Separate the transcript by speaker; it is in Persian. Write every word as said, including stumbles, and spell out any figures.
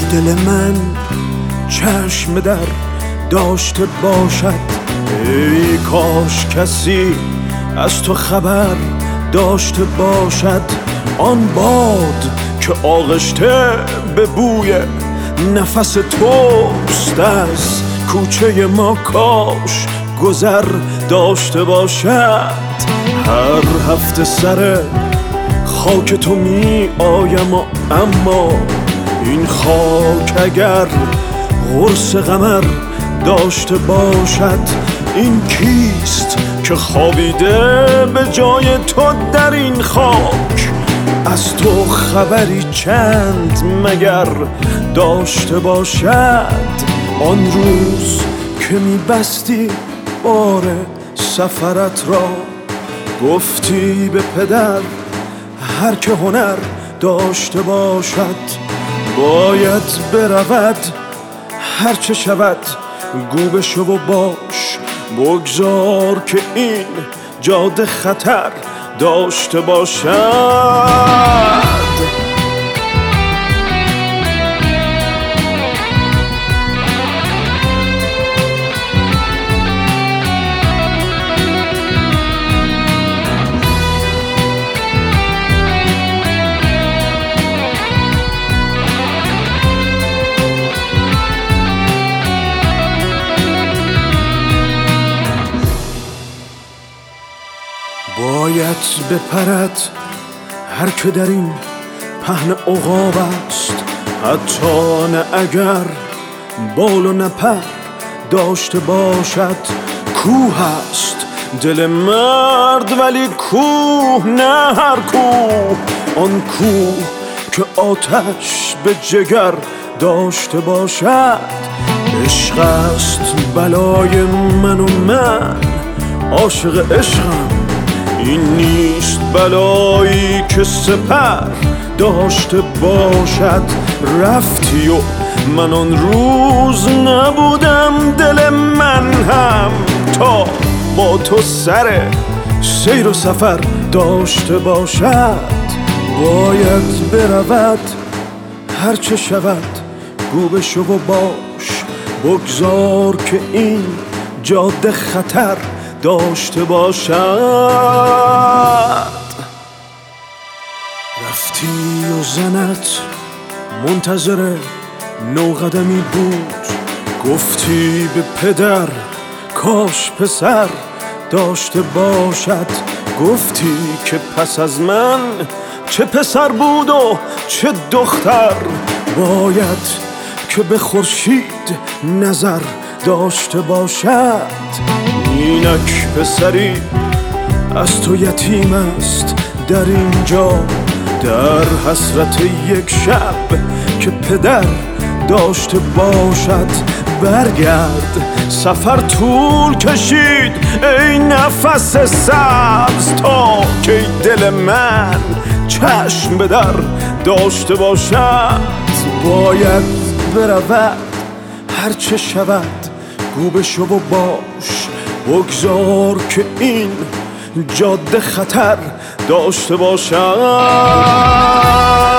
Speaker 1: دل من چشم در داشته باشد، ای کاش کسی از تو خبر داشته باشد. آن باد که آغشته به بوی نفس توست از کوچه ما کاش گذر داشته باشد. هر هفته سر خاک تو می آیم و اما این خاک اگر قرص قمر داشته باشد. این کیست که خوابیده به جای تو در این خاک؟ از تو خبری چند مگر داشته باشد؟ آن روز که میبستی بار سفرت را، گفتی به پدر هر که هنر داشته باشد باید برود، هر چه شود گو بشو و باش. بگذار که این جاده خطر داشته باشد. باید بپرد هر که در این پهن عقاب است، حتی نه اگر بال و نپر داشته باشد. کوه است دل مرد ولی کوه نه هر کوه، آن کوه که آتش به جگر داشته باشد. عشق است بلای من و من عاشق عشقم، این نیست بلایی که سپر داشته باشد. رفتی و من آن روز نبودم، دل من هم تا با تو سر سیر و سفر داشته باشد. باید برود هر چه شود گو بشو و باش. بگذار که این جاده خطر داشته باشد. رفتی و زنت منتظر نوقدمی بود، گفتی به پدر کاش پسر داشته باشد. گفتی که پس از من چه پسر بود و چه دختر، باید که به خورشید نظر داشته باشد. اینک پسری از تو یتیم است در اینجا، در حسرت یک شب که پدر داشته باشد. برگرد سفر طول کشید ای نفس سبز، تا که دل من چشم به در داشته باشد. باید برود هر چه شود گو بشو و باش. بگذار که این جاده خطر داشته باشد.